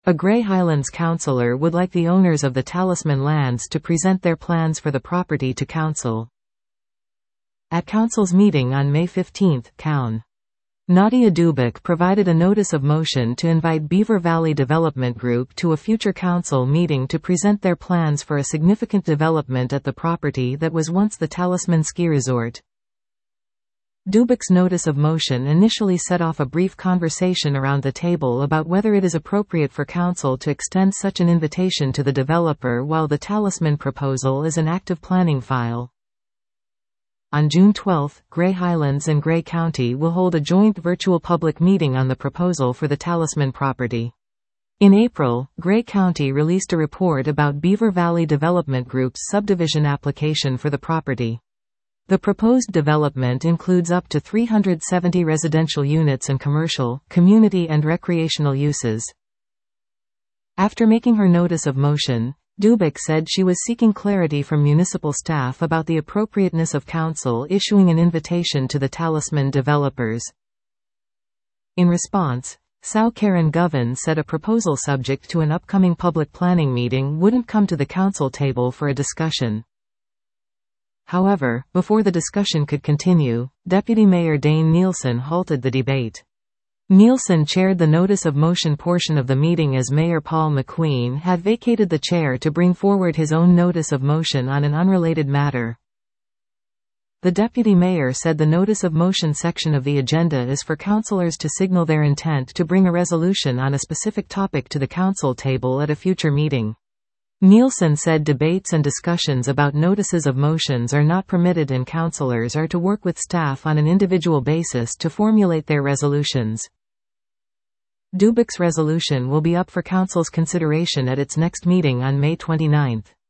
A Grey Highlands councillor would like the owners of the Talisman lands to present their plans for the property to council. At council's meeting on May 15, Coun. Nadia Dubik provided a notice of motion to invite Beaver Valley Development Group to a future council meeting to present their plans for a significant development at the property that was once the Talisman Ski Resort. Dubik's notice of motion initially set off a brief conversation around the table about whether it is appropriate for council to extend such an invitation to the developer while the Talisman proposal is an active planning file. On June 12, Grey Highlands and Grey County will hold a joint virtual public meeting on the proposal for the Talisman property. In April, Grey County released a report about Beaver Valley Development Group's subdivision application for the property. The proposed development includes up to 370 residential units and commercial, community and recreational uses. After making her notice of motion, Dubik said she was seeking clarity from municipal staff about the appropriateness of council issuing an invitation to the Talisman developers. In response, São Karen Govan said a proposal subject to an upcoming public planning meeting wouldn't come to the council table for a discussion. However, before the discussion could continue, Deputy Mayor Dane Nielsen halted the debate. Nielsen chaired the notice of motion portion of the meeting as Mayor Paul McQueen had vacated the chair to bring forward his own notice of motion on an unrelated matter. The deputy mayor said the notice of motion section of the agenda is for councillors to signal their intent to bring a resolution on a specific topic to the council table at a future meeting. Nielsen said debates and discussions about notices of motions are not permitted and councillors are to work with staff on an individual basis to formulate their resolutions. Dubik's resolution will be up for council's consideration at its next meeting on May 29.